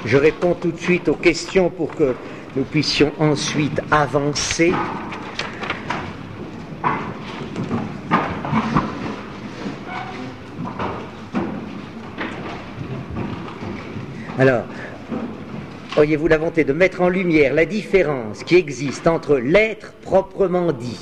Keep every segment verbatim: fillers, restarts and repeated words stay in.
Je réponds tout de suite aux questions pour que nous puissions ensuite avancer. Alors, auriez-vous la volonté de mettre en lumière la différence qui existe entre l'être proprement dit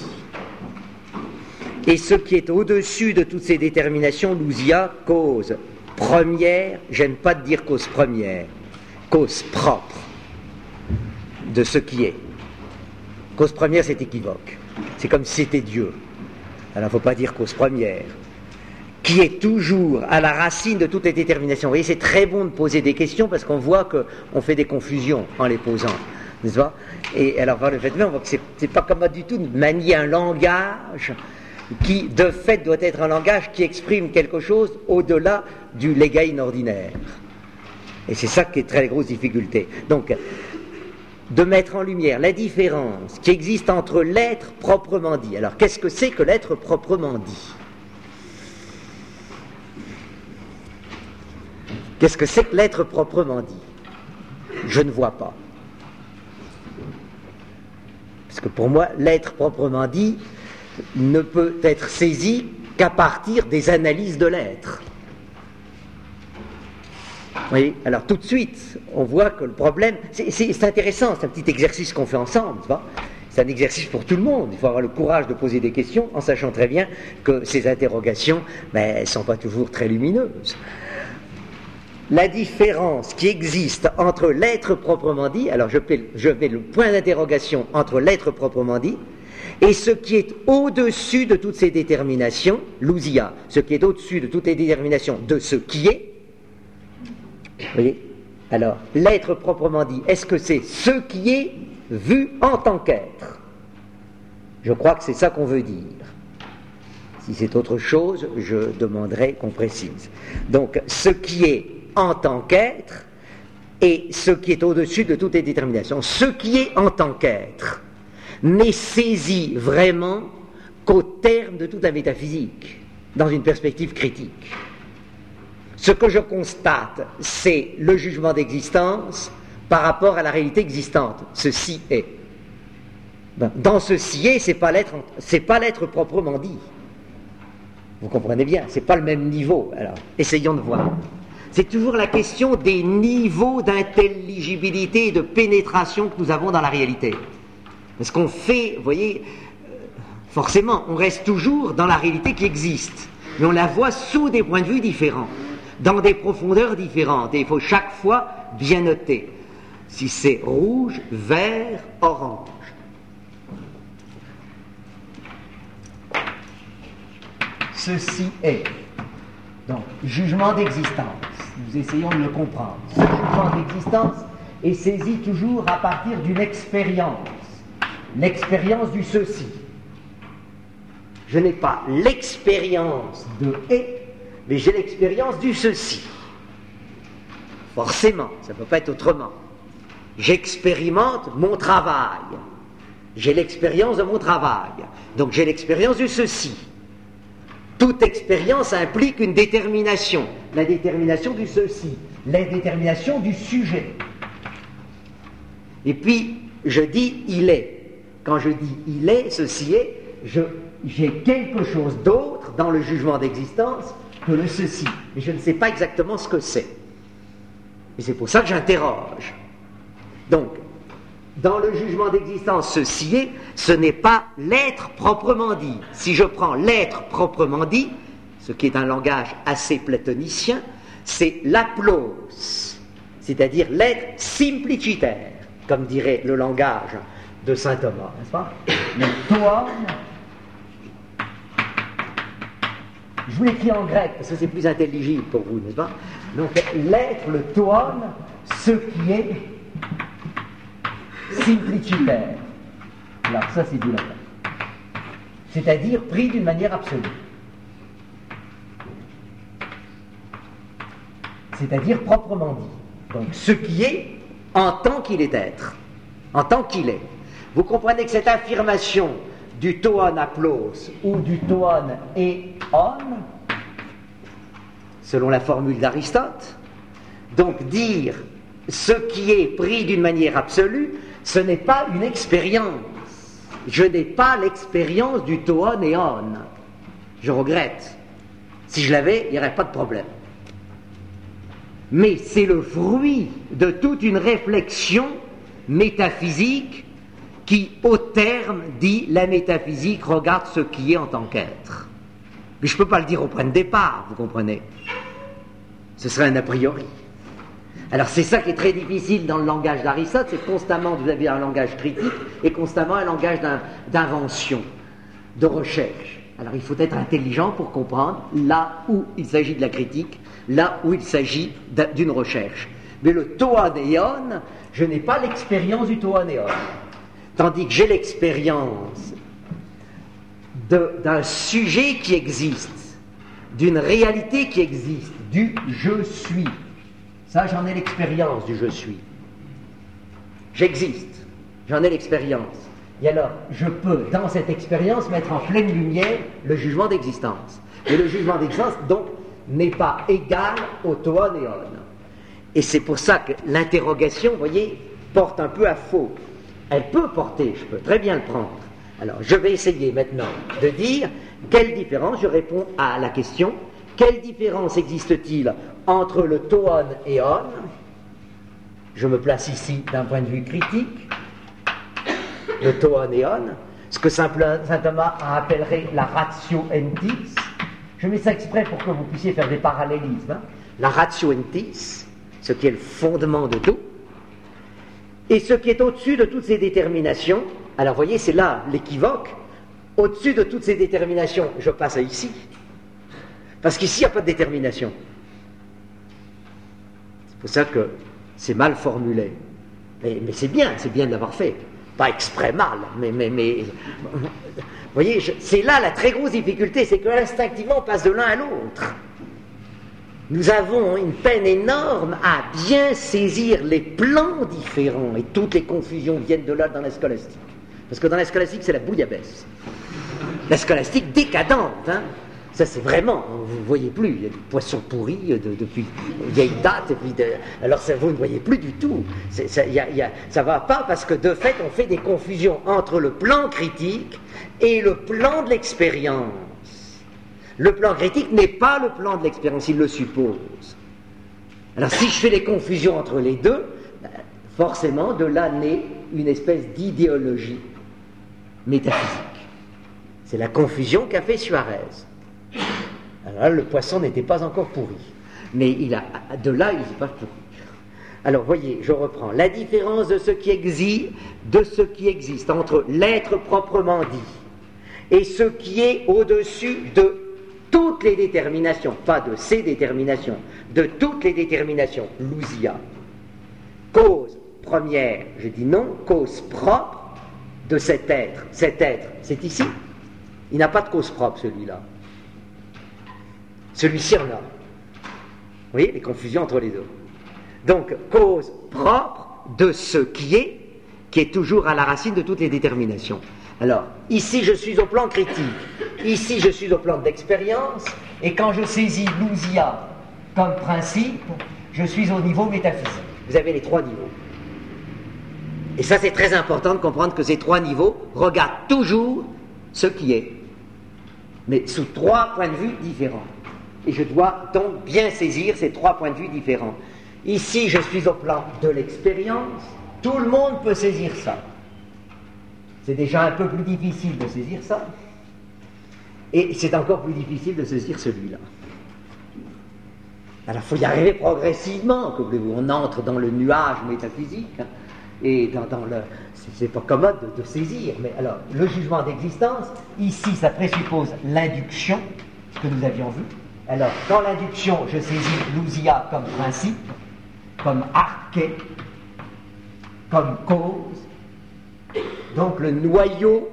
et ce qui est au-dessus de toutes ces déterminations, l'ousia, cause première, j'aime pas de dire cause première, cause propre de ce qui est. Cause première, c'est équivoque. C'est comme si c'était Dieu. Alors, il ne faut pas dire cause première. Qui est toujours à la racine de toutes les déterminations. Vous voyez, c'est très bon de poser des questions parce qu'on voit qu'on fait des confusions en les posant, n'est-ce pas? Et alors, par le fait même, on voit que c'est, c'est pas commode du tout de manier un langage qui, de fait, doit être un langage qui exprime quelque chose au-delà du legain ordinaire. Et c'est ça qui est très grosse difficulté. Donc, de mettre en lumière la différence qui existe entre l'être proprement dit. Alors, qu'est-ce que c'est que l'être proprement dit? Qu'est-ce que c'est que l'être proprement dit? Je ne vois pas. Parce que pour moi, l'être proprement dit ne peut être saisi qu'à partir des analyses de l'être. Vous voyez? Alors tout de suite, on voit que le problème... C'est, c'est, c'est intéressant, c'est un petit exercice qu'on fait ensemble, tu vois? C'est un exercice pour tout le monde. Il faut avoir le courage de poser des questions en sachant très bien que ces interrogations, ben, elles ne sont pas toujours très lumineuses. La différence qui existe entre l'être proprement dit, alors je mets, je mets le point d'interrogation entre l'être proprement dit et ce qui est au-dessus de toutes ces déterminations, l'ousia, ce qui est au-dessus de toutes les déterminations de ce qui est. Vous voyez? Alors, l'être proprement dit, est-ce que c'est ce qui est vu en tant qu'être? Je crois que c'est ça qu'on veut dire. Si c'est autre chose, je demanderai qu'on précise. Donc, ce qui est en tant qu'être et ce qui est au-dessus de toutes les déterminations. Ce qui est en tant qu'être n'est saisi vraiment qu'au terme de toute la métaphysique, dans une perspective critique. Ce que je constate, c'est le jugement d'existence par rapport à la réalité existante. Ceci est. Dans ceci est, c'est pas l'être, c'est pas l'être proprement dit. Vous comprenez bien, c'est pas le même niveau. Alors, essayons de voir. C'est toujours la question des niveaux d'intelligibilité et de pénétration que nous avons dans la réalité. Parce qu'on fait, vous voyez, forcément, on reste toujours dans la réalité qui existe, mais on la voit sous des points de vue différents, dans des profondeurs différentes, et il faut chaque fois bien noter si c'est rouge, vert, orange. Ceci est. Donc, jugement d'existence. Nous essayons de le comprendre. Ce jugement d'existence est saisi toujours à partir d'une expérience. L'expérience du ceci. Je n'ai pas l'expérience de et, mais j'ai l'expérience du ceci. Forcément, ça ne peut pas être autrement. J'expérimente mon travail. J'ai l'expérience de mon travail. Donc j'ai l'expérience du ceci. Toute expérience implique une détermination, la détermination du ceci, la détermination du sujet. Et puis, je dis « il est ». Quand je dis « il est », ceci est, je, j'ai quelque chose d'autre dans le jugement d'existence que le ceci. Mais je ne sais pas exactement ce que c'est. Et c'est pour ça que j'interroge. Donc, dans le jugement d'existence, ceci est, ce n'est pas l'être proprement dit. Si je prends l'être proprement dit, ce qui est un langage assez platonicien, c'est l'aplos, c'est-à-dire l'être simplicitaire, comme dirait le langage de saint Thomas, n'est-ce pas? Le toon, je vous l'écris en grec, parce que c'est plus intelligible pour vous, n'est-ce pas? Donc l'être, le toon, ce qui est simplicitaire. Alors ça c'est du latin. C'est-à-dire pris d'une manière absolue. C'est-à-dire proprement dit. Donc ce qui est en tant qu'il est être. En tant qu'il est. Vous comprenez que cette affirmation du toon aplos ou du toon eon, selon la formule d'Aristote, donc dire ce qui est pris d'une manière absolue, ce n'est pas une expérience. Je n'ai pas l'expérience du toon et on. Je regrette. Si je l'avais, il n'y aurait pas de problème. Mais c'est le fruit de toute une réflexion métaphysique qui, au terme, dit la métaphysique regarde ce qui est en tant qu'être. Mais je ne peux pas le dire au point de départ, vous comprenez. Ce serait un a priori. Alors c'est ça qui est très difficile dans le langage d'Aristote, c'est constamment, vous avez un langage critique et constamment un langage d'invention, de recherche. Alors il faut être intelligent pour comprendre là où il s'agit de la critique, là où il s'agit d'une recherche. Mais le toanéon, je n'ai pas l'expérience du toanéon. Tandis que j'ai l'expérience d'un sujet qui existe, d'une réalité qui existe, du je suis. Ça, j'en ai l'expérience du je suis. J'existe, j'en ai l'expérience. Et alors, je peux, dans cette expérience, mettre en pleine lumière le jugement d'existence. Et le jugement d'existence, donc, n'est pas égal au toanéon. Et c'est pour ça que l'interrogation, vous voyez, porte un peu à faux. Elle peut porter, je peux très bien le prendre. Alors, je vais essayer maintenant de dire quelle différence, je réponds à la question, quelle différence existe-t-il entre le toon et on? Je me place ici d'un point de vue critique. Le toon et on, ce que saint Thomas appellerait la ratio entis. Je mets ça exprès pour que vous puissiez faire des parallélismes. Hein. La ratio entis, ce qui est le fondement de tout, et ce qui est au-dessus de toutes ces déterminations. Alors, vous voyez, c'est là l'équivoque. Au-dessus de toutes ces déterminations, je passe à ici. Parce qu'ici, il n'y a pas de détermination. C'est pour ça que c'est mal formulé. Mais, mais c'est bien, c'est bien de l'avoir fait. Pas exprès mal, mais... mais, mais vous voyez, je, c'est là la très grosse difficulté, c'est que instinctivement, on passe de l'un à l'autre. Nous avons une peine énorme à bien saisir les plans différents, et toutes les confusions viennent de là dans la scolastique. Parce que dans la scolastique, c'est la bouillabaisse. La scolastique décadente, hein. Ça, c'est vraiment, vous ne voyez plus, il y a des poissons pourris de, depuis vieille date, et puis de, alors ça, vous ne voyez plus du tout. C'est, ça ne va pas parce que de fait, on fait des confusions entre le plan critique et le plan de l'expérience. Le plan critique n'est pas le plan de l'expérience, il le suppose. Alors si je fais les confusions entre les deux, forcément, de là naît une espèce d'idéologie métaphysique. C'est la confusion qu'a fait Suarez. Alors là, le poisson n'était pas encore pourri. Mais il a, de là, il n'est pas pourri. Alors, voyez, je reprends. La différence de ce qui existe, de ce qui existe entre l'être proprement dit et ce qui est au-dessus de toutes les déterminations, pas de ces déterminations, de toutes les déterminations, l'ousia. Cause première, je dis non, cause propre de cet être. Cet être, c'est ici. Il n'a pas de cause propre, celui-là. Celui-ci en a. Vous voyez les confusions entre les deux. Donc, cause propre de ce qui est, qui est toujours à la racine de toutes les déterminations. Alors, ici je suis au plan critique, ici je suis au plan d'expérience, et quand je saisis l'ousia comme principe, je suis au niveau métaphysique. Vous avez les trois niveaux. Et ça, c'est très important de comprendre que ces trois niveaux regardent toujours ce qui est, mais sous trois points de vue différents. Et je dois donc bien saisir ces trois points de vue différents. Ici, je suis au plan de l'expérience. Tout le monde peut saisir ça. C'est déjà un peu plus difficile de saisir ça. Et c'est encore plus difficile de saisir celui-là. Alors, il faut y arriver progressivement. Comme on entre dans le nuage métaphysique. Hein, et dans, dans le... C'est pas commode de, de saisir. Mais alors, le jugement d'existence, ici, ça présuppose l'induction, ce que nous avions vu. Alors, dans l'induction, je saisis l'ousia comme principe, comme arché, comme cause, donc le noyau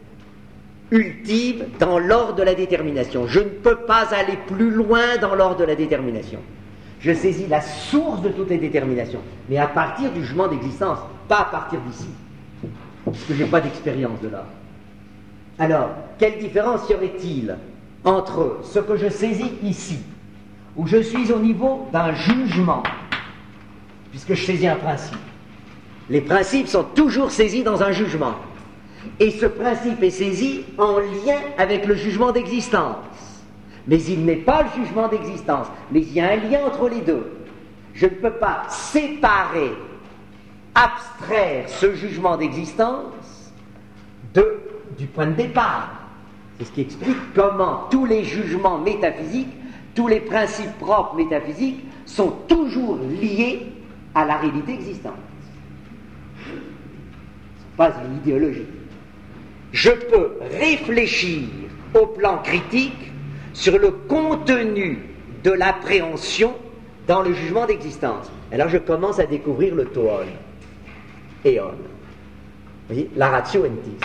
ultime dans l'ordre de la détermination. Je ne peux pas aller plus loin dans l'ordre de la détermination. Je saisis la source de toutes les déterminations, mais à partir du jugement d'existence, pas à partir d'ici, puisque je n'ai pas d'expérience de là. Alors, quelle différence y aurait-il entre ce que je saisis ici, où je suis au niveau d'un jugement, puisque je saisis un principe. Les principes sont toujours saisis dans un jugement. Et ce principe est saisi en lien avec le jugement d'existence. Mais il n'est pas le jugement d'existence, mais il y a un lien entre les deux. Je ne peux pas séparer, abstraire ce jugement d'existence de, du point de départ. C'est ce qui explique comment tous les jugements métaphysiques, tous les principes propres métaphysiques sont toujours liés à la réalité existante. Ce n'est pas une idéologie. Je peux réfléchir au plan critique sur le contenu de l'appréhension dans le jugement d'existence. Alors je commence à découvrir le toon, éon. Vous voyez, la ratio entis.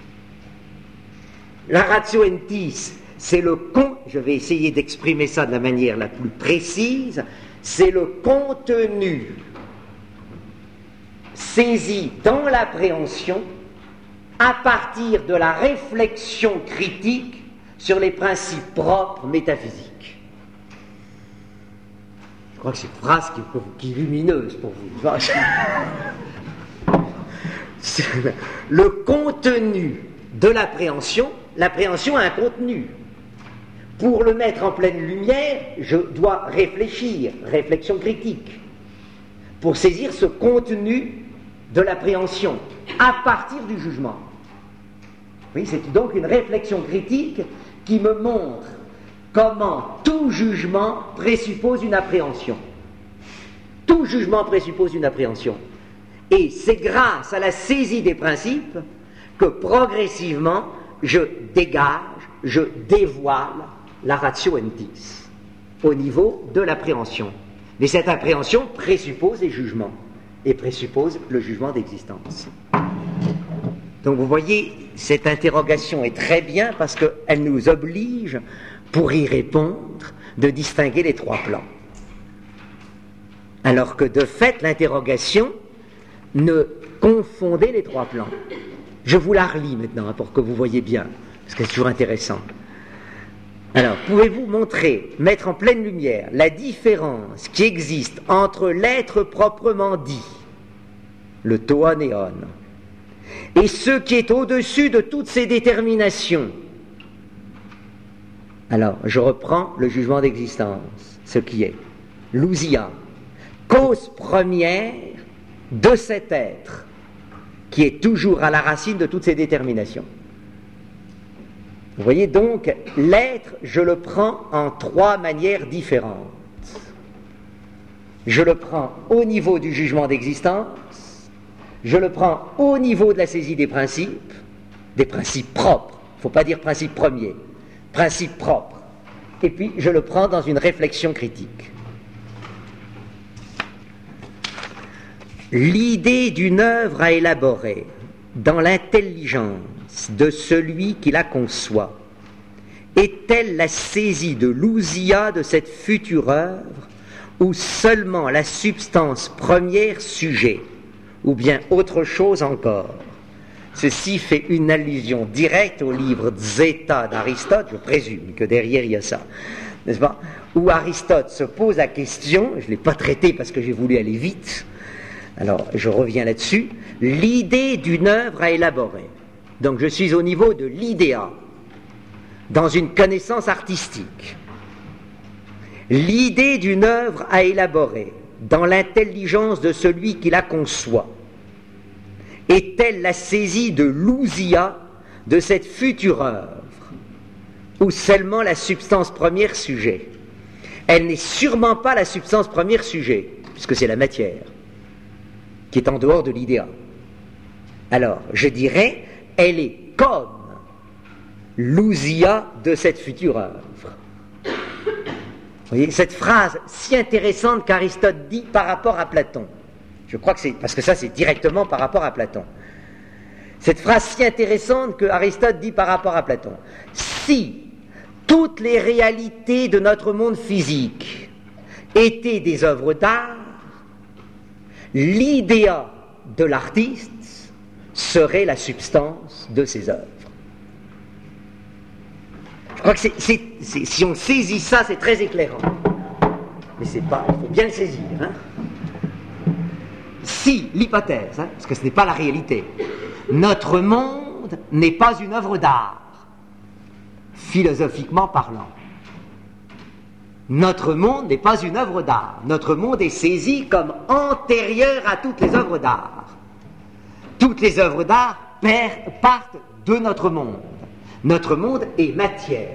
La ratio entis, c'est le con, je vais essayer d'exprimer ça de la manière la plus précise, c'est le contenu saisi dans l'appréhension à partir de la réflexion critique sur les principes propres métaphysiques. Je crois que c'est une phrase qui, qui est lumineuse pour vous. Le contenu de l'appréhension, l'appréhension a un contenu. Pour le mettre en pleine lumière, je dois réfléchir, réflexion critique, pour saisir ce contenu de l'appréhension à partir du jugement. Oui, c'est donc une réflexion critique qui me montre comment tout jugement présuppose une appréhension. Tout jugement présuppose une appréhension. Et c'est grâce à la saisie des principes que progressivement je dégage, je dévoile la ratio entis au niveau de l'appréhension. Mais cette appréhension présuppose les jugements et présuppose le jugement d'existence. Donc vous voyez, cette interrogation est très bien parce qu'elle nous oblige, pour y répondre, de distinguer les trois plans. Alors que de fait, l'interrogation ne confondait les trois plans. Je vous la relis maintenant hein, pour que vous voyez bien, parce que c'est toujours intéressant. Alors, pouvez-vous montrer, mettre en pleine lumière la différence qui existe entre l'être proprement dit, le toon éon, et ce qui est au-dessus de toutes ces déterminations? Alors, je reprends le jugement d'existence, ce qui est l'ousia, cause première de cet être, qui est toujours à la racine de toutes ces déterminations. Vous voyez donc, l'être, je le prends en trois manières différentes. Je le prends au niveau du jugement d'existence, je le prends au niveau de la saisie des principes, des principes propres, il ne faut pas dire principes premiers, principes propres, et puis je le prends dans une réflexion critique. L'idée d'une œuvre à élaborer dans l'intelligence de celui qui la conçoit est-elle la saisie de l'ousia de cette future œuvre ou seulement la substance première sujet, ou bien autre chose encore? Ceci fait une allusion directe au livre Zeta d'Aristote, je présume que derrière il y a ça, n'est-ce pas, où Aristote se pose la question, je ne l'ai pas traité parce que j'ai voulu aller vite, alors je reviens là-dessus, l'idée d'une œuvre à élaborer. Donc je suis au niveau de l'idéa, dans une connaissance artistique. L'idée d'une œuvre à élaborer, dans l'intelligence de celui qui la conçoit, est-elle la saisie de l'ousia de cette future œuvre, ou seulement la substance première sujet? Elle n'est sûrement pas la substance première sujet, puisque c'est la matière, qui est en dehors de l'idéa. Alors, je dirais, elle est comme l'ousia de cette future œuvre. Vous voyez, cette phrase si intéressante qu'Aristote dit par rapport à Platon. Je crois que c'est, parce que ça c'est directement par rapport à Platon. Cette phrase si intéressante que Aristote dit par rapport à Platon. Si toutes les réalités de notre monde physique étaient des œuvres d'art, l'idéa de l'artiste serait la substance de ses œuvres. Je crois que c'est, c'est, c'est, si on saisit ça, c'est très éclairant. Mais c'est pas, il faut bien le saisir. Hein. si l'hypothèse, hein, parce que ce n'est pas la réalité, notre monde n'est pas une œuvre d'art, philosophiquement parlant. Notre monde n'est pas une œuvre d'art. Notre monde est saisi comme antérieur à toutes les œuvres d'art. Toutes les œuvres d'art partent de notre monde. Notre monde est matière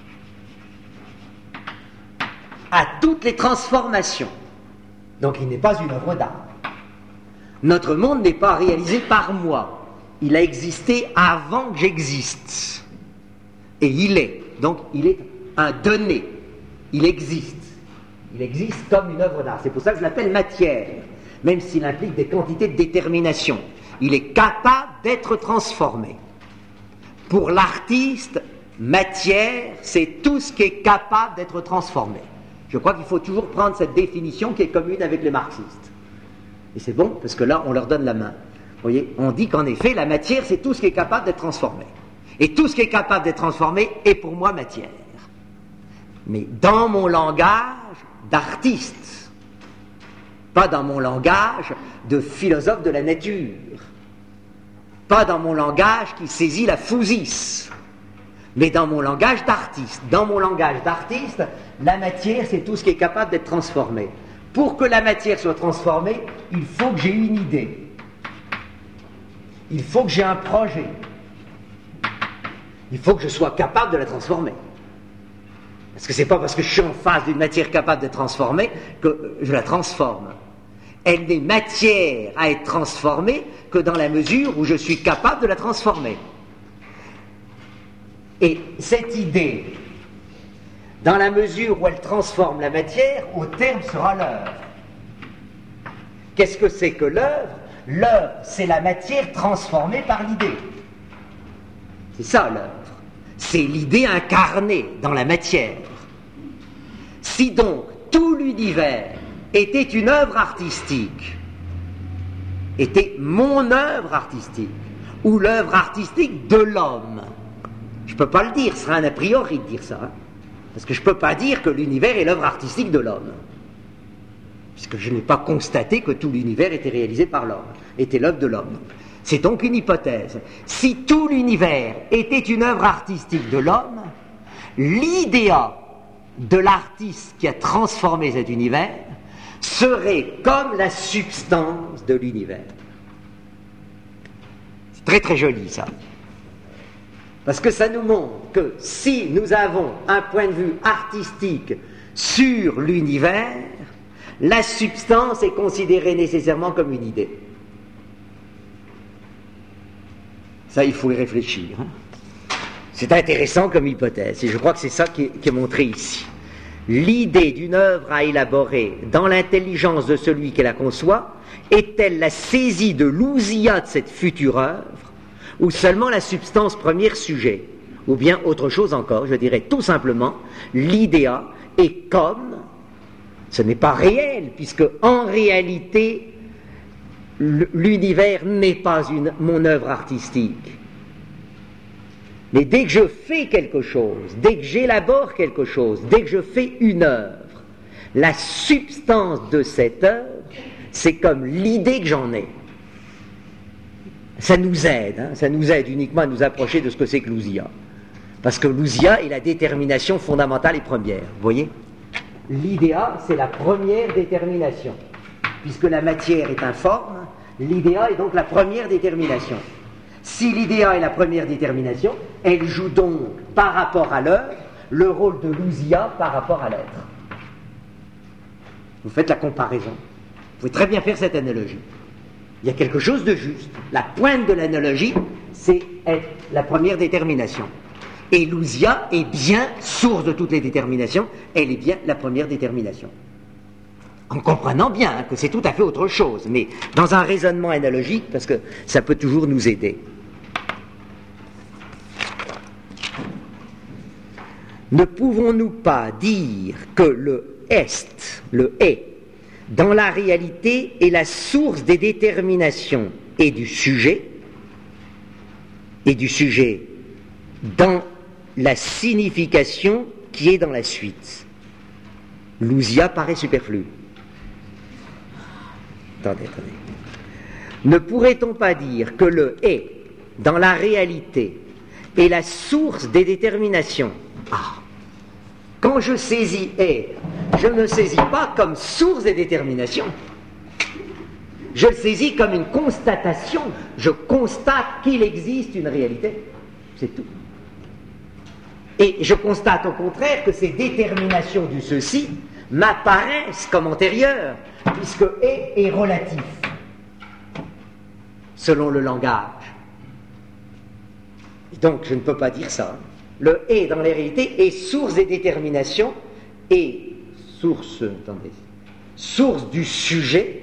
à toutes les transformations. Donc il n'est pas une œuvre d'art. Notre monde n'est pas réalisé par moi. Il a existé avant que j'existe. Et il est. Donc il est un donné. Il existe. Il existe comme une œuvre d'art. C'est pour ça que je l'appelle matière, même s'il implique des quantités de détermination. Il est capable d'être transformé. Pour l'artiste, matière, c'est tout ce qui est capable d'être transformé. Je crois qu'il faut toujours prendre cette définition qui est commune avec les marxistes. Et c'est bon, parce que là, on leur donne la main. Vous voyez, on dit qu'en effet, la matière, c'est tout ce qui est capable d'être transformé. Et tout ce qui est capable d'être transformé est pour moi matière. Mais dans mon langage d'artiste, pas dans mon langage de philosophe de la nature, pas dans mon langage qui saisit la physis, mais dans mon langage d'artiste. Dans mon langage d'artiste, la matière, c'est tout ce qui est capable d'être transformé. Pour que la matière soit transformée, il faut que j'ai une idée. Il faut que j'ai un projet. Il faut que je sois capable de la transformer. Parce que c'est pas parce que je suis en face d'une matière capable d'être transformée que je la transforme. Elle n'est matière à être transformée que dans la mesure où je suis capable de la transformer. Et cette idée, dans la mesure où elle transforme la matière, au terme sera l'œuvre. Qu'est-ce que c'est que l'œuvre? L'œuvre, c'est la matière transformée par l'idée. C'est ça l'œuvre. C'est l'idée incarnée dans la matière. Si donc tout l'univers était une œuvre artistique, était mon œuvre artistique, ou l'œuvre artistique de l'homme, je ne peux pas le dire, ce serait un a priori de dire ça, hein, parce que je ne peux pas dire que l'univers est l'œuvre artistique de l'homme, puisque je n'ai pas constaté que tout l'univers était réalisé par l'homme, était l'œuvre de l'homme. C'est donc une hypothèse. Si tout l'univers était une œuvre artistique de l'homme, l'idéal de l'artiste qui a transformé cet univers serait comme la substance de l'univers. C'est très très joli ça. Parce que ça nous montre que si nous avons un point de vue artistique sur l'univers, la substance est considérée nécessairement comme une idée. Ça, il faut y réfléchir. Hein. C'est intéressant comme hypothèse, et je crois que c'est ça qui est, qui est montré ici. L'idée d'une œuvre à élaborer dans l'intelligence de celui qui la conçoit est-elle la saisie de l'ousia de cette future œuvre, ou seulement la substance première sujet, ou bien autre chose encore? Je dirais tout simplement, l'idéa est comme, ce n'est pas réel, puisque en réalité, l'univers n'est pas une, mon œuvre artistique. Mais dès que je fais quelque chose, dès que j'élabore quelque chose, dès que je fais une œuvre, la substance de cette œuvre, c'est comme l'idée que j'en ai. Ça nous aide, hein, ça nous aide uniquement à nous approcher de ce que c'est que l'ousia. Parce que l'ousia est la détermination fondamentale et première, vous voyez? L'idéa, c'est la première détermination. Puisque la matière est informe, l'idéa est donc la première détermination. Si l'idéa est la première détermination, elle joue donc, par rapport à l'œuvre, le rôle de l'ousia par rapport à l'être. Vous faites la comparaison. Vous pouvez très bien faire cette analogie. Il y a quelque chose de juste. La pointe de l'analogie, c'est être la première détermination. Et l'ousia est bien source de toutes les déterminations, elle est bien la première détermination. En comprenant bien hein, que c'est tout à fait autre chose, mais dans un raisonnement analogique, parce que ça peut toujours nous aider. Ne pouvons-nous pas dire que le est, le est, dans la réalité est la source des déterminations et du sujet, et du sujet dans la signification qui est dans la suite? L'ousia paraît superflu. attendez, attendez. Ne pourrait-on pas dire que le « est » dans la réalité est la source des déterminations? Ah, quand je saisis « est », je ne le saisis pas comme source des déterminations. Je le saisis comme une constatation. Je constate qu'il existe une réalité. C'est tout. Et je constate au contraire que ces déterminations du ceci m'apparaissent comme antérieures, puisque « est » est relatif, selon le langage. Et donc, je ne peux pas dire ça. Le « est » dans la réalité est source des déterminations et source, attendez, source du sujet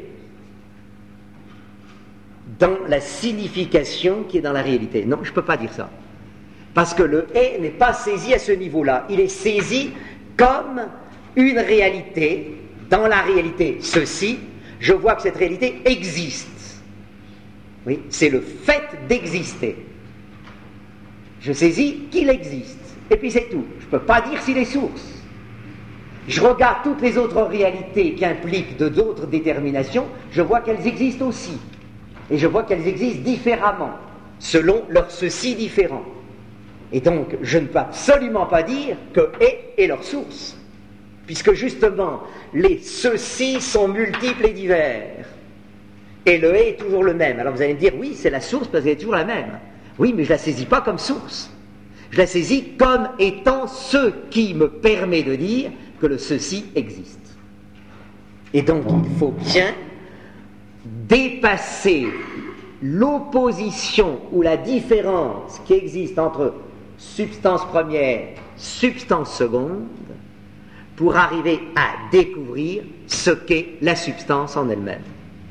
dans la signification qui est dans la réalité. Non, je ne peux pas dire ça. Parce que le « est » n'est pas saisi à ce niveau-là. Il est saisi comme une réalité. Dans la réalité, ceci, je vois que cette réalité existe. Oui, c'est le fait d'exister. Je saisis qu'il existe. Et puis c'est tout. Je ne peux pas dire s'il est source. Je regarde toutes les autres réalités qui impliquent de d'autres déterminations, je vois qu'elles existent aussi. Et je vois qu'elles existent différemment, selon leur ceci différent. Et donc, je ne peux absolument pas dire que « est » est leur source, puisque justement, les ceci sont multiples et divers. Et le « est » est toujours le même. Alors vous allez me dire, oui, c'est la source parce qu'elle est toujours la même. Oui, mais je ne la saisis pas comme source. Je la saisis comme étant ce qui me permet de dire que le ceci existe. Et donc, il faut bien dépasser l'opposition ou la différence qui existe entre substance première, substance seconde, pour arriver à découvrir ce qu'est la substance en elle-même.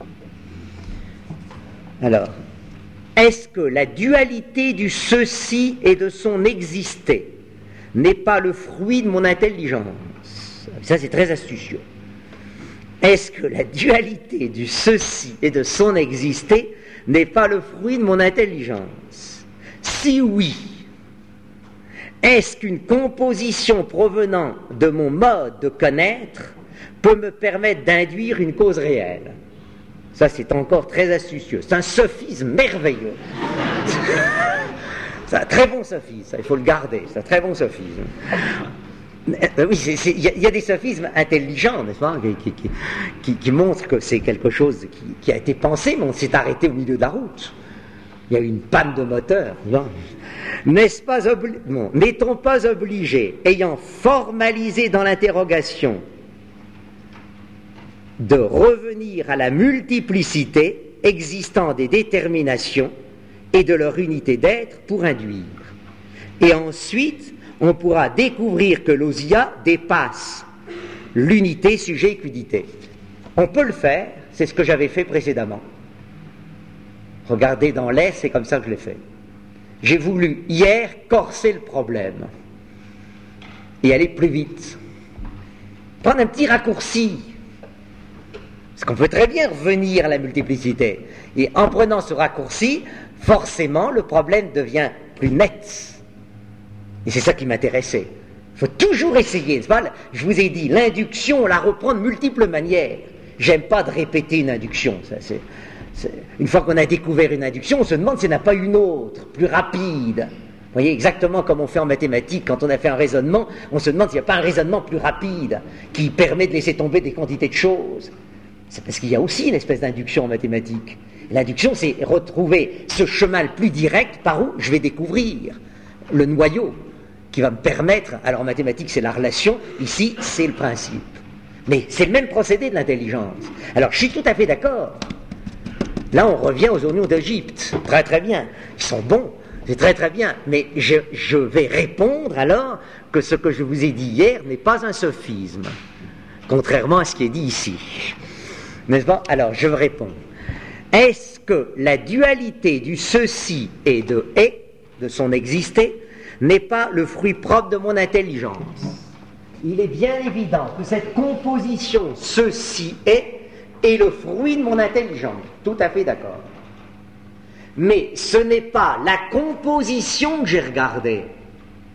Alors, est-ce que la dualité du ceci et de son exister n'est pas le fruit de mon intelligence? Ça, c'est très astucieux. Est-ce que la dualité du ceci et de son exister n'est pas le fruit de mon intelligence? Si oui, est-ce qu'une composition provenant de mon mode de connaître peut me permettre d'induire une cause réelle? Ça, c'est encore très astucieux. C'est un sophisme merveilleux. C'est un très bon sophisme, ça, il faut le garder. C'est un très bon sophisme. Euh, oui, il y, y a des sophismes intelligents, n'est-ce pas, qui, qui, qui, qui montrent que c'est quelque chose qui, qui a été pensé, mais on s'est arrêté au milieu de la route. Il y a eu une panne de moteur. N'est-ce pas obli- bon, n'est-on pas obligé, ayant formalisé dans l'interrogation, de revenir à la multiplicité existant des déterminations et de leur unité d'être pour induire? Et ensuite, on pourra découvrir que l'osia dépasse l'unité sujet-quiddité. On peut le faire, c'est ce que j'avais fait précédemment. Regardez dans l'air, c'est comme ça que je l'ai fait. J'ai voulu hier corser le problème et aller plus vite. Prendre un petit raccourci. Parce qu'on peut très bien revenir à la multiplicité. Et en prenant ce raccourci, forcément, le problème devient plus net. Et c'est ça qui m'intéressait. Il faut toujours essayer, n'est-ce pas? Je vous ai dit, l'induction, on la reprend de multiples manières. J'aime pas de répéter une induction. Ça, c'est, c'est... Une fois qu'on a découvert une induction, on se demande s'il n'y en a pas une autre, plus rapide. Vous voyez, exactement comme on fait en mathématiques, quand on a fait un raisonnement, on se demande s'il n'y a pas un raisonnement plus rapide, qui permet de laisser tomber des quantités de choses. C'est parce qu'il y a aussi une espèce d'induction en mathématiques. L'induction, c'est retrouver ce chemin le plus direct par où je vais découvrir le noyau qui va me permettre, alors en mathématiques c'est la relation, ici c'est le principe. Mais c'est le même procédé de l'intelligence. Alors je suis tout à fait d'accord. Là on revient aux oignons d'Égypte. Très très bien. Ils sont bons, c'est très très bien. Mais je, je vais répondre alors que ce que je vous ai dit hier n'est pas un sophisme, contrairement à ce qui est dit ici. N'est-ce pas? Alors je réponds. Est-ce que la dualité du ceci et de est, de son exister, n'est pas le fruit propre de mon intelligence? Il est bien évident que cette composition ceci est est le fruit de mon intelligence. Tout à fait d'accord. Mais ce n'est pas la composition que j'ai regardée,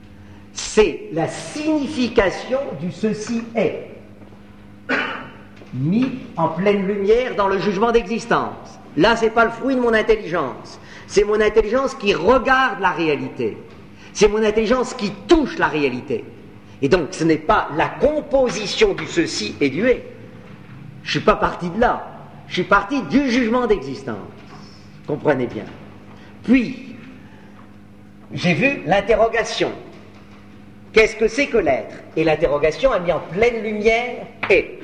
c'est la signification du ceci est. mis en pleine lumière dans le jugement d'existence. Là, ce n'est pas le fruit de mon intelligence. C'est mon intelligence qui regarde la réalité. C'est mon intelligence qui touche la réalité. Et donc, ce n'est pas la composition du ceci et du et. Je ne suis pas parti de là. Je suis parti du jugement d'existence. Comprenez bien. Puis, j'ai vu l'interrogation. Qu'est-ce que c'est que l'être? Et l'interrogation a mis en pleine lumière et.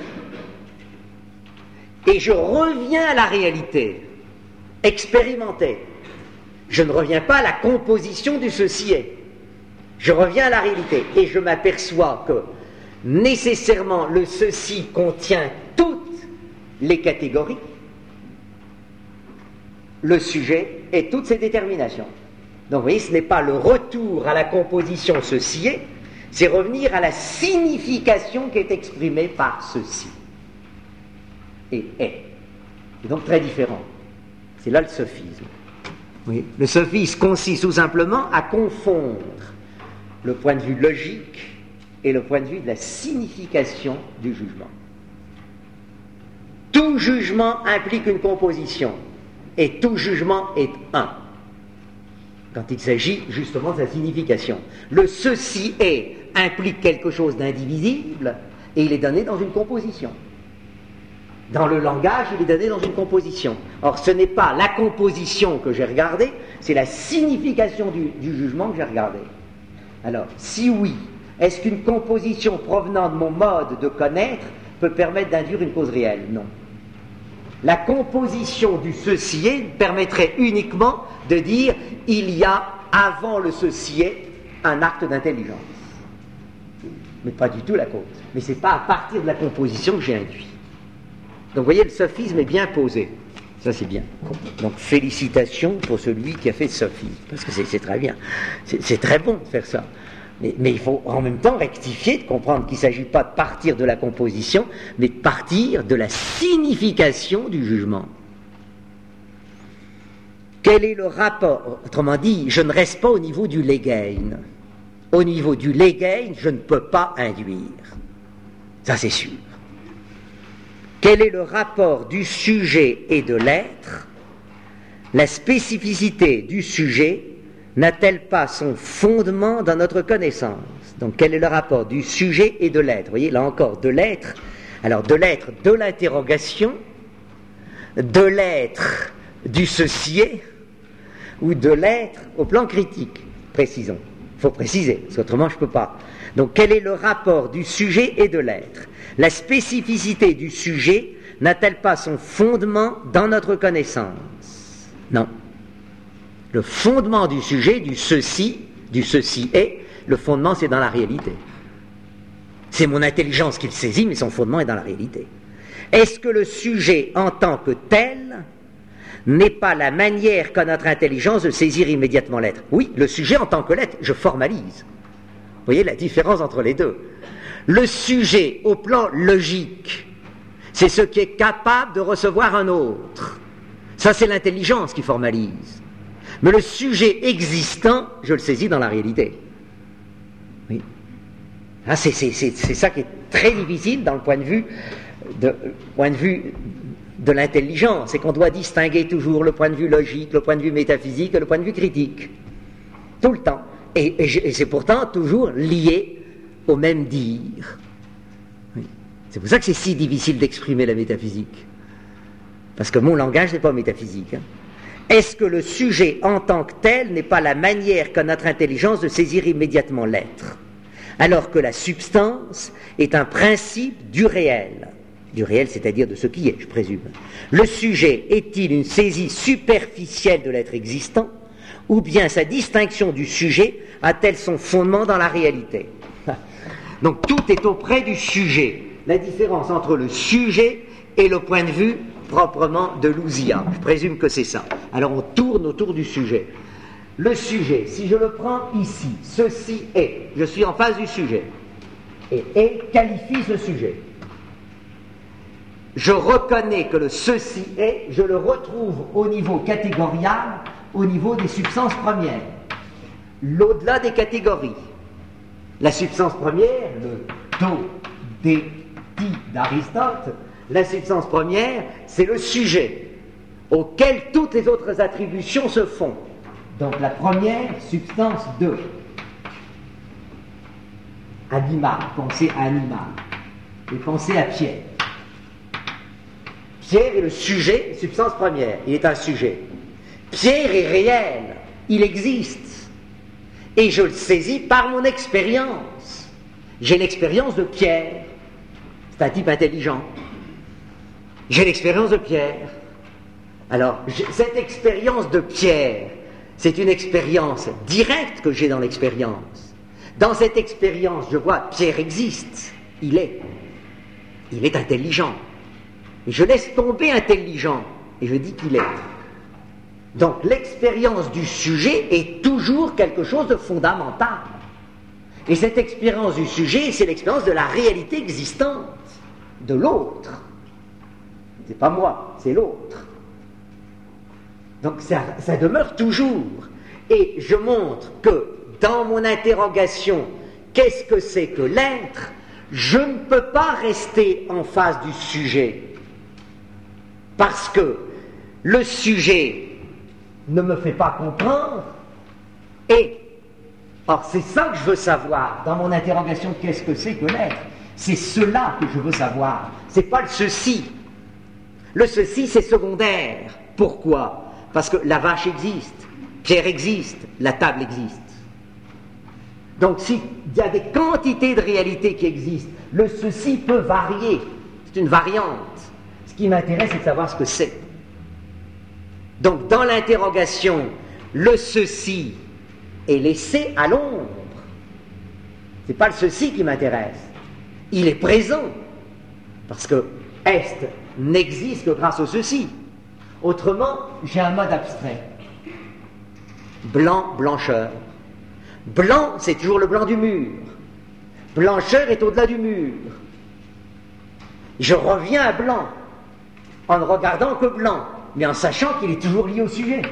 Et je reviens à la réalité, expérimentée. Je ne reviens pas à la composition du ceci est. Je reviens à la réalité et je m'aperçois que nécessairement le ceci contient toutes les catégories, le sujet et toutes ses déterminations. Donc vous voyez, ce n'est pas le retour à la composition ceci est, c'est revenir à la signification qui est exprimée par ceci et est. C'est donc très différent. C'est là le sophisme. Oui. Le sophisme consiste tout simplement à confondre le point de vue logique et le point de vue de la signification du jugement. Tout jugement implique une composition et tout jugement est un. Quand il s'agit justement de sa signification. Le ceci est implique quelque chose d'indivisible et il est donné dans une composition. Dans le langage, il est donné dans une composition. Or, ce n'est pas la composition que j'ai regardée, c'est la signification du, du jugement que j'ai regardé. Alors, si oui, est-ce qu'une composition provenant de mon mode de connaître peut permettre d'induire une cause réelle? Non. La composition du ceci est permettrait uniquement de dire il y a avant le ceci est un acte d'intelligence. Mais pas du tout la cause. Mais ce n'est pas à partir de la composition que j'ai induit. Donc vous voyez, le sophisme est bien posé. Ça c'est bien. Donc félicitations pour celui qui a fait ce sophisme, parce que c'est, c'est très bien. C'est, c'est très bon de faire ça. Mais, mais il faut en même temps rectifier, de comprendre qu'il ne s'agit pas de partir de la composition, mais de partir de la signification du jugement. Quel est le rapport? Autrement dit, je ne reste pas au niveau du Legein. Au niveau du Legein, je ne peux pas induire. Ça c'est sûr. Quel est le rapport du sujet et de l'être? La spécificité du sujet n'a-t-elle pas son fondement dans notre connaissance? Donc quel est le rapport du sujet et de l'être? Vous voyez, là encore, de l'être. Alors de l'être de l'interrogation, de l'être du ceci est, ou de l'être au plan critique. Précisons. Il faut préciser, parce qu'autrement je ne peux pas. Donc quel est le rapport du sujet et de l'être? La spécificité du sujet n'a-t-elle pas son fondement dans notre connaissance? Non. Le fondement du sujet, du ceci, du ceci est, le fondement c'est dans la réalité. C'est mon intelligence qui le saisit, mais son fondement est dans la réalité. Est-ce que le sujet en tant que tel n'est pas la manière qu'a notre intelligence de saisir immédiatement l'être? Oui, le sujet en tant que l'être, je formalise. Vous voyez la différence entre les deux. Le sujet, au plan logique, c'est ce qui est capable de recevoir un autre. Ça, c'est l'intelligence qui formalise. Mais le sujet existant, je le saisis dans la réalité. Oui. Ah, c'est, c'est, c'est, c'est ça qui est très difficile dans le point de vue de, point de vue de l'intelligence. C'est qu'on doit distinguer toujours le point de vue logique, le point de vue métaphysique et le point de vue critique. Tout le temps. Et, et, et c'est pourtant toujours lié au même dire. Oui. C'est pour ça que c'est si difficile d'exprimer la métaphysique. Parce que mon langage n'est pas métaphysique. Hein. Est-ce que le sujet en tant que tel n'est pas la manière qu'a notre intelligence de saisir immédiatement l'être, alors que la substance est un principe du réel? Du réel, c'est-à-dire de ce qui est, je présume. Le sujet est-il une saisie superficielle de l'être existant, ou bien sa distinction du sujet a-t-elle son fondement dans la réalité? Donc tout est auprès du sujet. La différence entre le sujet et le point de vue proprement de l'ousia. Je présume que c'est ça. Alors on tourne autour du sujet. Le sujet, si je le prends ici, ceci est. Je suis en face du sujet. Et est qualifie ce sujet. Je reconnais que le ceci est, je le retrouve au niveau catégorial, au niveau des substances premières. L'au-delà des catégories. La substance première, le do, dé, ti d'Aristote, La substance première, c'est le sujet auquel toutes les autres attributions se font. Donc la première, substance deux. Animal, pensez à animal. Et pensez à Pierre. Pierre est le sujet, substance première, il est un sujet. Pierre est réel, il existe. Et je le saisis par mon expérience. J'ai l'expérience de Pierre. C'est un type intelligent. J'ai l'expérience de Pierre. Alors, cette expérience de Pierre, c'est une expérience directe que j'ai dans l'expérience. Dans cette expérience, je vois Pierre existe. Il est. Il est intelligent. Et je laisse tomber intelligent et je dis qu'il est. Donc l'expérience du sujet est toujours quelque chose de fondamental. Et cette expérience du sujet, c'est l'expérience de la réalité existante, de l'autre. C'est pas moi, c'est l'autre. Donc ça, ça demeure toujours. Et je montre que dans mon interrogation, qu'est-ce que c'est que l'être, je ne peux pas rester en face du sujet. Parce que le sujet ne me fait pas comprendre, et, or c'est ça que je veux savoir, dans mon interrogation, qu'est-ce que c'est que l'être? C'est cela que je veux savoir, c'est pas le ceci. Le ceci, c'est secondaire. Pourquoi? Parce que la vache existe, Pierre existe, la table existe. Donc s'il y a des quantités de réalités qui existent, le ceci peut varier, c'est une variante. Ce qui m'intéresse, c'est de savoir ce que c'est. Donc, dans l'interrogation, le ceci est laissé à l'ombre. Ce n'est pas le ceci qui m'intéresse. Il est présent. Parce que est n'existe que grâce au ceci. Autrement, j'ai un mode abstrait. Blanc, blancheur. Blanc, c'est toujours le blanc du mur. Blancheur est au-delà du mur. Je reviens à blanc, en ne regardant que blanc, mais en sachant qu'il est toujours lié au sujet.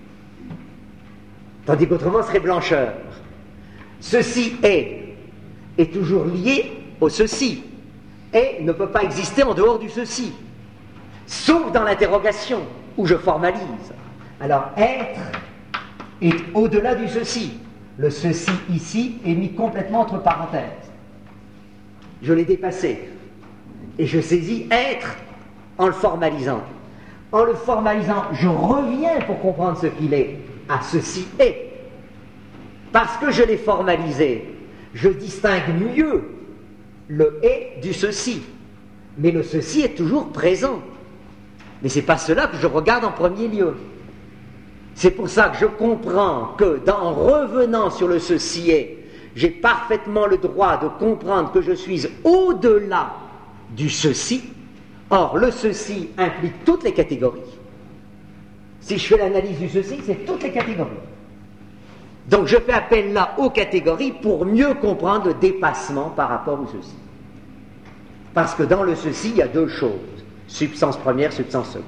Tandis qu'autrement, ce serait blancheur. Ceci est, est toujours lié au ceci, et ne peut pas exister en dehors du ceci, sauf dans l'interrogation, où je formalise. Alors, être est au-delà du ceci. Le ceci ici est mis complètement entre parenthèses. Je l'ai dépassé, et je saisis être en le formalisant. En le formalisant, je reviens pour comprendre ce qu'il est, à ceci est. Parce que je l'ai formalisé, je distingue mieux le est du ceci. Mais le ceci est toujours présent. Mais ce n'est pas cela que je regarde en premier lieu. C'est pour ça que je comprends que, dans, en revenant sur le ceci est, j'ai parfaitement le droit de comprendre que je suis au-delà du ceci. Or, le ceci implique toutes les catégories. Si je fais l'analyse du ceci, c'est toutes les catégories. Donc, je fais appel là aux catégories pour mieux comprendre le dépassement par rapport au ceci. Parce que dans le ceci, il y a deux choses. Substance première, substance seconde.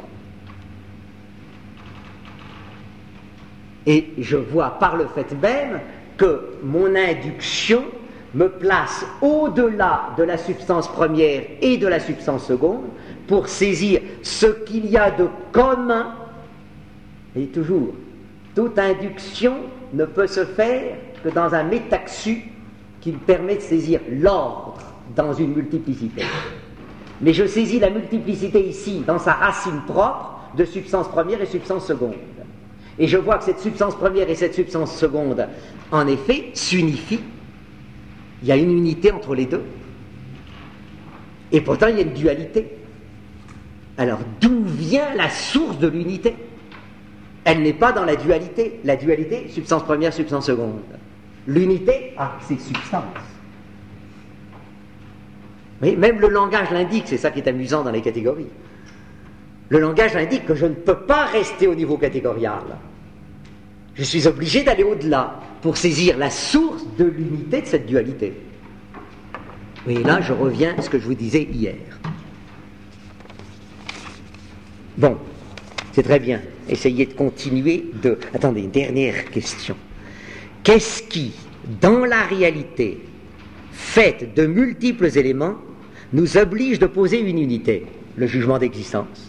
Et je vois par le fait même que mon induction me place au-delà de la substance première et de la substance seconde pour saisir ce qu'il y a de commun. Et toujours, toute induction ne peut se faire que dans un métaxu qui me permet de saisir l'ordre dans une multiplicité. Mais je saisis la multiplicité ici, dans sa racine propre, de substance première et substance seconde. Et je vois que cette substance première et cette substance seconde, en effet, s'unifient. Il y a une unité entre les deux. Et pourtant, il y a une dualité. Alors, d'où vient la source de l'unité? Elle n'est pas dans la dualité. La dualité, substance première, substance seconde. L'unité, ah, c'est substance. Mais même le langage l'indique, c'est ça qui est amusant dans les catégories. Le langage indique que je ne peux pas rester au niveau catégorial. Je suis obligé d'aller au-delà pour saisir la source de l'unité de cette dualité. Et là, je reviens à ce que je vous disais hier. Bon, c'est très bien. Essayez de continuer de... Attendez, une dernière question. Qu'est-ce qui, dans la réalité, faite de multiples éléments, nous oblige de poser une unité? le jugement d'existence.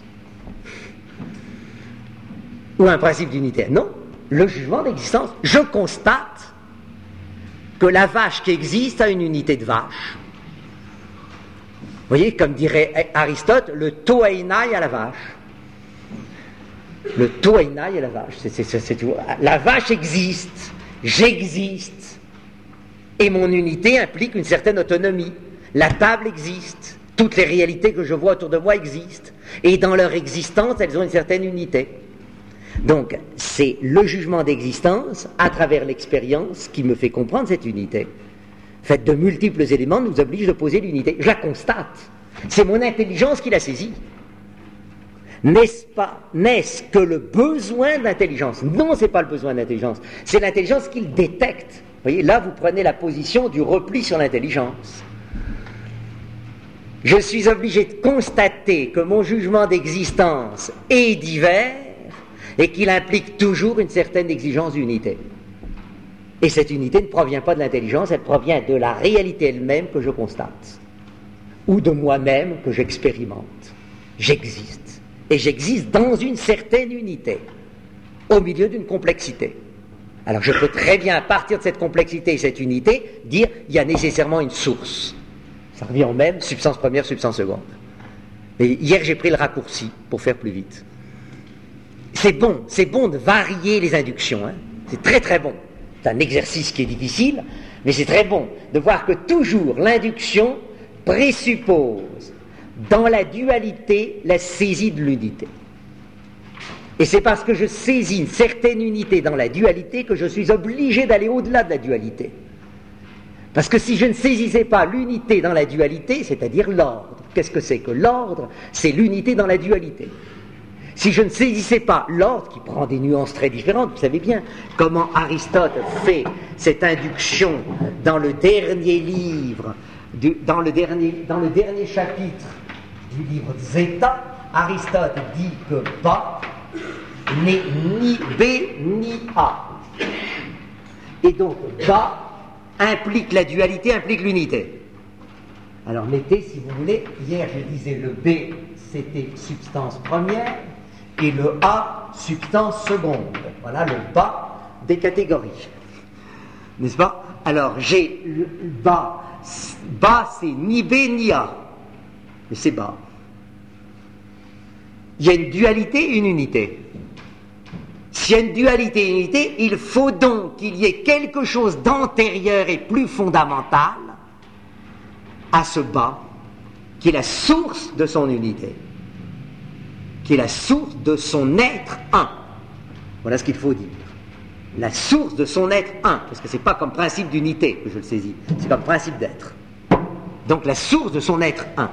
Ou un principe d'unité. Non, le jugement d'existence. Je constate que la vache qui existe a une unité de vache. Vous voyez, comme dirait Aristote, le toainai à la vache. Le toainai à la vache. C'est, c'est, c'est, c'est tout. La vache existe, j'existe, et mon unité implique une certaine autonomie. La table existe, toutes les réalités que je vois autour de moi existent, et dans leur existence, elles ont une certaine unité. Donc, c'est le jugement d'existence, à travers l'expérience, qui me fait comprendre cette unité. Faite de multiples éléments, nous oblige de poser l'unité. Je la constate. C'est mon intelligence qui la saisit. N'est-ce pas, n'est-ce que le besoin d'intelligence? Non, ce n'est pas le besoin d'intelligence. C'est l'intelligence qui le détecte. Vous voyez, là, vous prenez la position du repli sur l'intelligence. Je suis obligé de constater que mon jugement d'existence est divers et qu'il implique toujours une certaine exigence d'unité. Et cette unité ne provient pas de l'intelligence, elle provient de la réalité elle-même que je constate, ou de moi-même que j'expérimente. J'existe. Et j'existe dans une certaine unité, au milieu d'une complexité. Alors je peux très bien, à partir de cette complexité et cette unité, dire il y a nécessairement une source. Ça revient au même, substance première, substance seconde. Et hier j'ai pris le raccourci pour faire plus vite. C'est bon, c'est bon de varier les inductions, hein. C'est très très bon. C'est un exercice qui est difficile, mais c'est très bon de voir que toujours l'induction présuppose dans la dualité la saisie de l'unité. Et c'est parce que je saisis une certaine unité dans la dualité que je suis obligé d'aller au-delà de la dualité. Parce que si je ne saisissais pas l'unité dans la dualité, c'est-à-dire l'ordre, qu'est-ce que c'est que l'ordre? C'est l'unité dans la dualité. Si je ne saisissais pas l'ordre, qui prend des nuances très différentes, vous savez bien comment Aristote fait cette induction dans le dernier livre, du, dans, le dernier, dans le dernier chapitre du livre Zeta, Aristote dit que Ba n'est ni B ni A. Et donc Ba implique la dualité, implique l'unité. Alors mettez, si vous voulez, hier je disais le B c'était substance première, et le A, substance seconde. Voilà le bas des catégories. N'est-ce pas? Alors, j'ai le bas. Bas, c'est ni B ni A. Mais c'est bas. Il y a une dualité et une unité. S'il y a une dualité et une unité, il faut donc qu'il y ait quelque chose d'antérieur et plus fondamental à ce bas, qui est la source de son unité, qui est la source de son être un. Voilà ce qu'il faut dire. La source de son être un, parce que ce n'est pas comme principe d'unité que je le saisis, c'est comme principe d'être. Donc la source de son être un.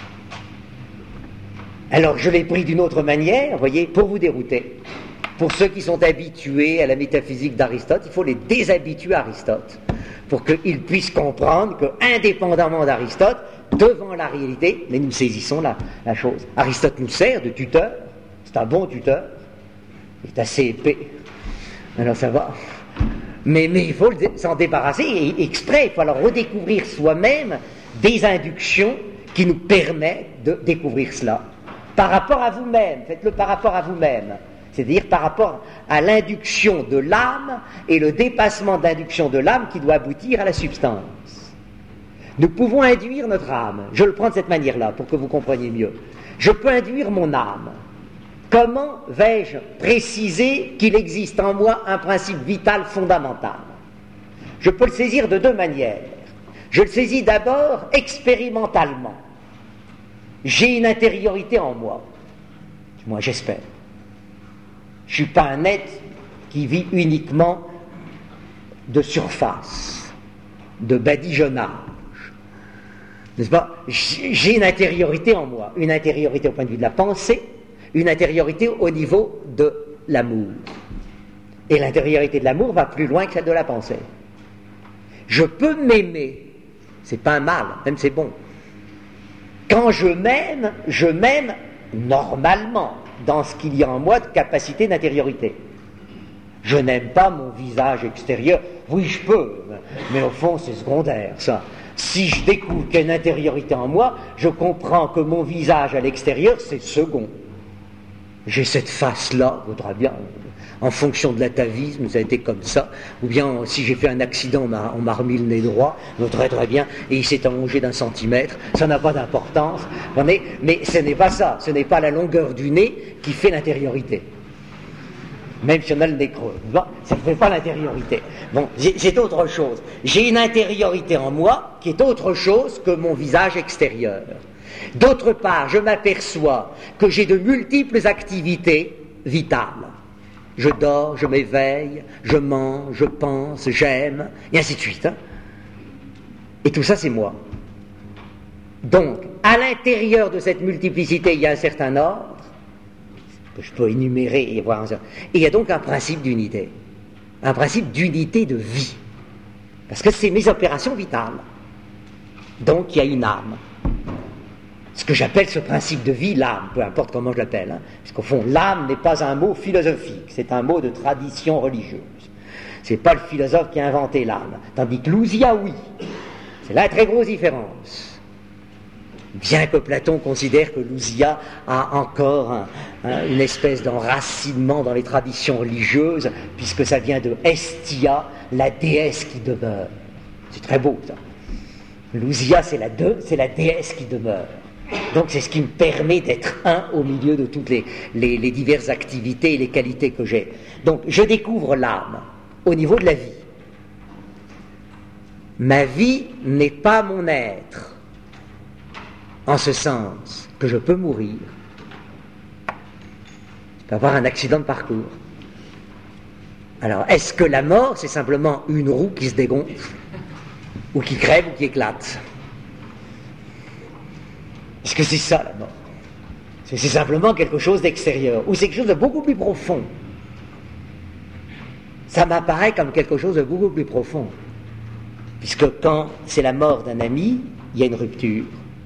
Alors je l'ai pris d'une autre manière, vous voyez, pour vous dérouter. Pour ceux qui sont habitués à la métaphysique d'Aristote, il faut les déshabituer à Aristote, pour qu'ils puissent comprendre que, indépendamment d'Aristote, devant la réalité, mais nous saisissons la, la chose. Aristote nous sert de tuteur, c'est un bon tuteur, il est assez épais, alors ça va. Mais, mais il faut s'en débarrasser, et exprès, il faut alors redécouvrir soi-même des inductions qui nous permettent de découvrir cela. Par rapport à vous-même, faites-le par rapport à vous-même, c'est-à-dire par rapport à l'induction de l'âme et le dépassement d'induction de l'âme qui doit aboutir à la substance. Nous pouvons induire notre âme. Je le prends de cette manière-là pour que vous compreniez mieux. Je peux induire mon âme. Comment vais-je préciser qu'il existe en moi un principe vital fondamental? Je peux le saisir de deux manières. Je le saisis d'abord expérimentalement. J'ai une intériorité en moi. Moi, j'espère. Je ne suis pas un être qui vit uniquement de surface, de badigeonnage. N'est-ce pas? J'ai une intériorité en moi, une intériorité au point de vue de la pensée, une intériorité au niveau de l'amour. Et l'intériorité de l'amour va plus loin que celle de la pensée. Je peux m'aimer, c'est pas un mal, même c'est bon. Quand je m'aime, je m'aime normalement, dans ce qu'il y a en moi de capacité d'intériorité. Je n'aime pas mon visage extérieur, oui je peux, mais au fond c'est secondaire ça. Si je découvre qu'il y a une intériorité en moi, je comprends que mon visage à l'extérieur, c'est second. J'ai cette face-là, vaudra bien, en fonction de l'atavisme, ça a été comme ça. Ou bien, si j'ai fait un accident, on m'a, on m'a remis le nez droit, vaudrait très bien, et il s'est allongé d'un centimètre. Ça n'a pas d'importance. Mais, mais ce n'est pas ça. Ce n'est pas la longueur du nez qui fait l'intériorité. Même si on a le nez creux. Bon, ça ne fait pas l'intériorité. Bon, c'est autre chose. J'ai une intériorité en moi qui est autre chose que mon visage extérieur. D'autre part, je m'aperçois que j'ai de multiples activités vitales. Je dors, je m'éveille, je mange, je pense, j'aime, et ainsi de suite. Hein. Et tout ça, c'est moi. Donc, à l'intérieur de cette multiplicité, il y a un certain ordre, que je peux énumérer et voir. Et il y a donc un principe d'unité. Un principe d'unité de vie. Parce que c'est mes opérations vitales. Donc, il y a une âme. Ce que j'appelle ce principe de vie, l'âme, peu importe comment je l'appelle, hein, parce qu'au fond, l'âme n'est pas un mot philosophique, c'est un mot de tradition religieuse. C'est pas le philosophe qui a inventé l'âme, tandis que l'ousia, oui. C'est là une très grosse différence. Bien que Platon considère que l'ousia a encore un, un, une espèce d'enracinement dans les traditions religieuses, puisque ça vient de Estia, la déesse qui demeure. C'est très beau, ça. L'ousia, c'est la, de, c'est la déesse qui demeure. Donc c'est ce qui me permet d'être un au milieu de toutes les, les, les diverses activités et les qualités que j'ai. Donc je découvre l'âme au niveau de la vie. Ma vie n'est pas mon être, en ce sens que je peux mourir. Je peux avoir un accident de parcours. Alors est-ce que la mort, c'est simplement une roue qui se dégonfle, ou qui crève, ou qui éclate ? Est-ce que c'est ça la mort ? C'est simplement quelque chose d'extérieur, ou c'est quelque chose de beaucoup plus profond. Ça m'apparaît comme quelque chose de beaucoup plus profond. Puisque quand c'est la mort d'un ami, il y a une rupture.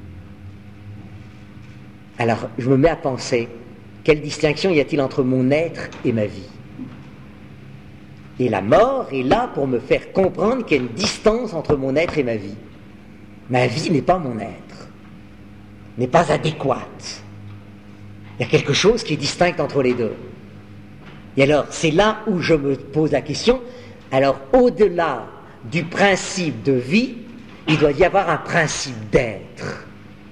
Alors je me mets à penser, quelle distinction y a-t-il entre mon être et ma vie ? Et la mort est là pour me faire comprendre qu'il y a une distance entre mon être et ma vie. Ma vie n'est pas mon être, n'est pas adéquate. Il y a quelque chose qui est distinct entre les deux. Et alors, c'est là où je me pose la question, alors au-delà du principe de vie, il doit y avoir un principe d'être.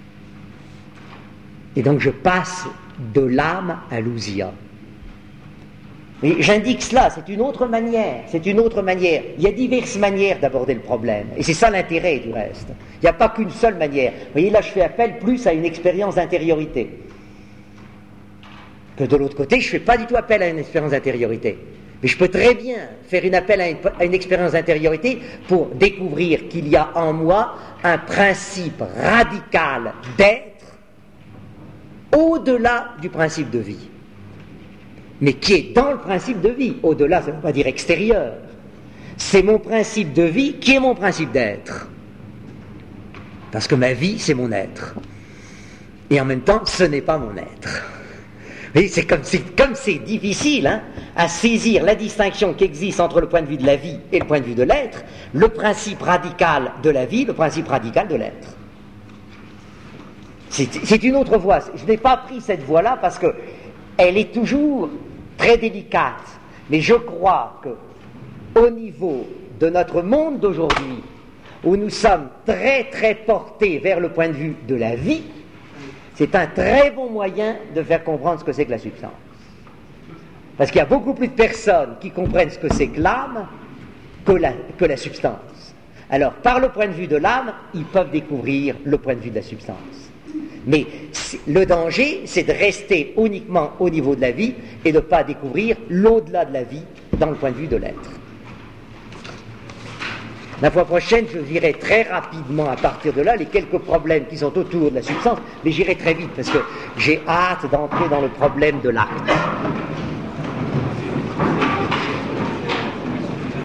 Et donc je passe de l'âme à l'ousia. Mais j'indique cela, c'est une autre manière, c'est une autre manière. Il y a diverses manières d'aborder le problème, et c'est ça l'intérêt du reste. Il n'y a pas qu'une seule manière. Vous voyez, là je fais appel plus à une expérience d'intériorité. Que de l'autre côté, je ne fais pas du tout appel à une expérience d'intériorité. Mais je peux très bien faire une appel à une, à une expérience d'intériorité pour découvrir qu'il y a en moi un principe radical d'être au-delà du principe de vie. Mais qui est dans le principe de vie. Au-delà, ça ne veut pas dire extérieur. C'est mon principe de vie qui est mon principe d'être. Parce que ma vie, c'est mon être. Et en même temps, ce n'est pas mon être. Mais c'est comme c'est, comme c'est difficile hein, à saisir la distinction qui existe entre le point de vue de la vie et le point de vue de l'être, le principe radical de la vie, le principe radical de l'être. C'est, c'est une autre voie. Je n'ai pas pris cette voie-là parce que elle est toujours très délicate, mais je crois que au niveau de notre monde d'aujourd'hui, où nous sommes très très portés vers le point de vue de la vie, c'est un très bon moyen de faire comprendre ce que c'est que la substance. Parce qu'il y a beaucoup plus de personnes qui comprennent ce que c'est que l'âme que la, que la substance. Alors, par le point de vue de l'âme, ils peuvent découvrir le point de vue de la substance. Mais le danger, c'est de rester uniquement au niveau de la vie et de ne pas découvrir l'au-delà de la vie dans le point de vue de l'être. La fois prochaine, je dirai très rapidement à partir de là les quelques problèmes qui sont autour de la substance, mais j'irai très vite parce que j'ai hâte d'entrer dans le problème de l'acte.